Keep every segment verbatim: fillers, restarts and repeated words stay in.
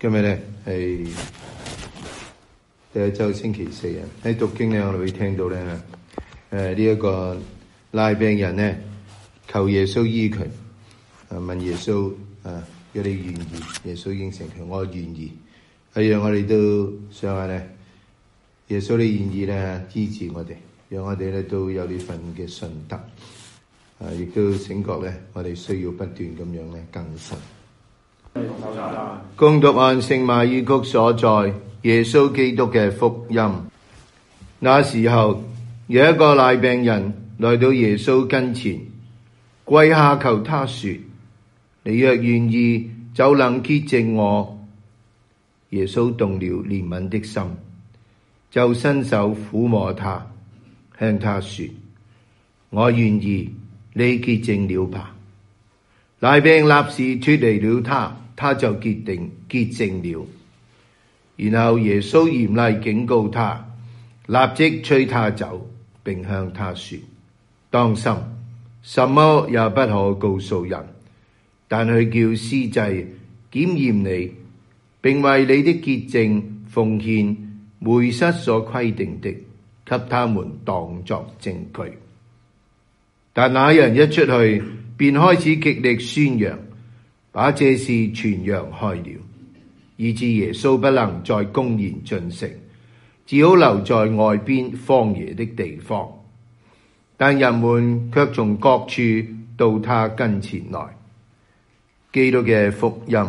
今日咧係第一周星期四啊！喺讀經咧，我哋會聽到咧，誒呢一個癩病人咧求耶穌醫佢，啊問耶穌啊，如果你願意，耶穌應承佢，我願意。係讓我哋都想下咧，耶穌你願意咧醫治我哋，讓我哋咧都有呢份嘅信德，啊亦都醒覺咧，我哋需要不斷咁樣咧更新。恭讀按聖馬爾谷所載耶穌基督嘅福音。那時候有一個癩病人來到耶穌跟前，跪下求他說：你若願意，就能潔淨我。耶穌動了憐憫的心，就伸手撫摸他，向他說：我願意，你潔淨了吧。癩病立時脫離了他，他就決定潔淨了。然後耶穌嚴厲警告他，立即催他走，並向他說：當心，什麼也不可告訴人，但去叫司祭檢驗你，並為你的潔淨奉獻梅瑟所規定的，給他們當作證據。但那人一出去，便開始極力宣揚，把這事傳揚開了，以致耶穌不能再公然進城，只好留在外邊荒野的地方。但人們卻從各處到他跟前來。基督嘅福音，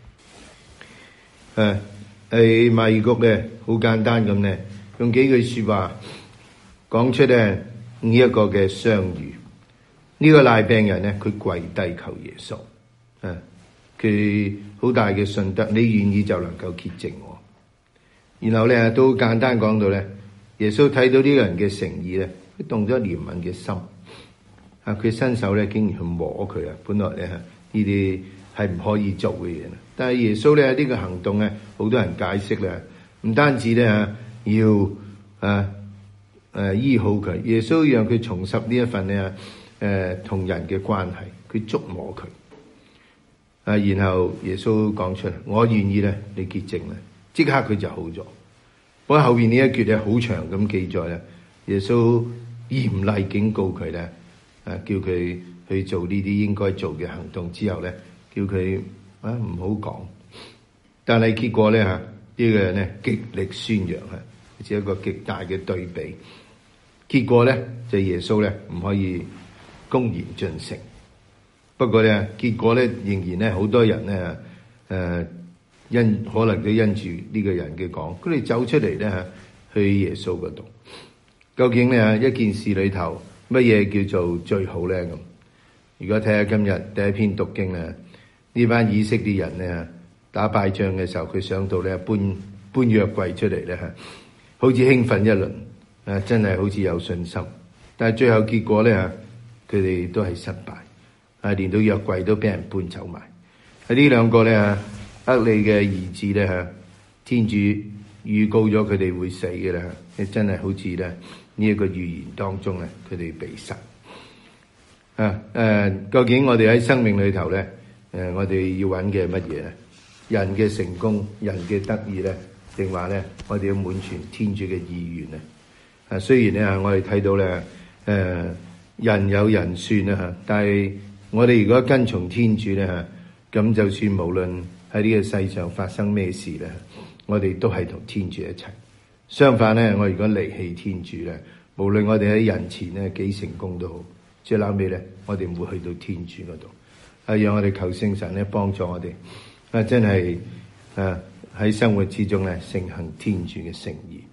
誒係馬爾谷咧，好簡單咁咧，用幾句說話講出咧呢一個嘅相遇。呢個癩病人咧，佢跪低求耶穌，啊，佢好大嘅信德，你願意就能夠潔淨我。然後咧都簡單講到咧，耶穌睇到呢個人嘅誠意咧，佢動咗憐憫嘅心，啊，佢伸手咧竟然去摸佢啊，本來咧呢啲係唔可以做嘅嘢，但係耶穌咧呢個行動咧，好多人解釋咧，唔單止咧要啊誒醫好佢，耶穌讓佢重拾呢一份咧。誒同、呃、人嘅關係，佢觸摸佢，啊，然後耶穌講出嚟，我願意咧，你潔淨咧，即刻佢就好咗。不過後邊呢一句咧好長咁記載咧，耶穌嚴厲警告佢咧，啊，叫佢去做呢啲應該做嘅行動之後咧，叫佢啊唔好講。但係結果咧嚇，呢、這個人咧極力宣揚啊，好似一個極大嘅對比。結果咧就係、耶穌咧唔可以公然進城，不過咧，結果咧仍然咧，好多人咧，誒、呃，因可能都因住呢個人嘅講，佢哋走出嚟咧，去耶穌嗰度。究竟咧一件事裏頭，乜嘢叫做最好咧？咁，如果睇下今日第一篇讀經咧，呢班以色列人咧打敗仗嘅時候，佢想到咧搬搬約櫃出嚟咧，好似興奮一輪，誒，真係好似有信心，但係最後結果咧。佢哋都係失敗，啊，連到約櫃都俾人搬走埋。喺呢兩個咧，厄利嘅兒子咧嚇，天主預告咗佢哋會死嘅啦，真係好似咧呢一個預言當中咧，佢哋被殺。啊誒，究竟我哋喺生命裏頭咧，誒，我哋要揾嘅係乜嘢咧？人嘅成功、人嘅得意咧，定話咧，我哋要滿全天主嘅意願咧？啊，雖然咧，我哋睇到咧，誒。人有人算啦，但係我哋如果跟從天主咧，咁就算無論喺呢個世上發生咩事咧，我哋都係同天主一齊。相反咧，我如果離棄天主咧，無論我哋喺人前咧幾成功都好，最後尾咧，我哋唔會去到天主嗰度。啊，讓我哋求聖神咧幫助我哋，啊，真係啊喺生活之中咧承行天主嘅聖意。